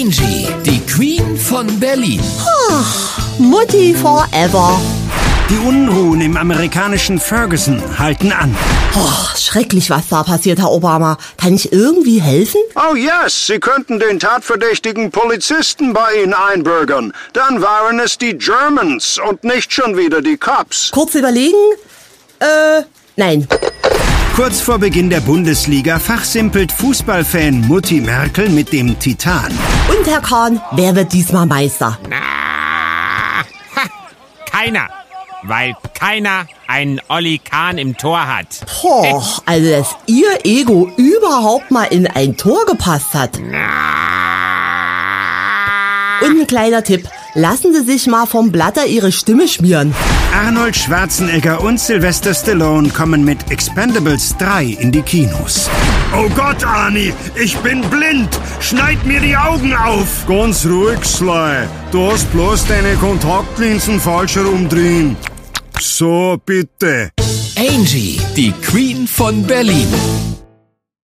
Angie, die Queen von Berlin. Mutti forever. Die Unruhen im amerikanischen Ferguson halten an. Schrecklich, was da passiert, Herr Obama. Kann ich irgendwie helfen? Oh yes, Sie könnten den tatverdächtigen Polizisten bei Ihnen einbürgern. Dann waren es die Germans und nicht schon wieder die Cops. Kurz überlegen? Nein. Kurz vor Beginn der Bundesliga fachsimpelt Fußballfan Mutti Merkel mit dem Titan. Und Herr Kahn, wer wird diesmal Meister? Keiner. Weil keiner einen Olli Kahn im Tor hat. Also dass Ihr Ego überhaupt mal in ein Tor gepasst hat. Und ein kleiner Tipp. Lassen Sie sich mal vom Blatter Ihre Stimme schmieren. Arnold Schwarzenegger und Sylvester Stallone kommen mit Expendables 3 in die Kinos. Oh Gott, Arnie, ich bin blind. Schneid mir die Augen auf. Ganz ruhig, Sly. Du hast bloß deine Kontaktlinsen falsch herumdrehen. So, bitte. Angie, die Queen von Berlin.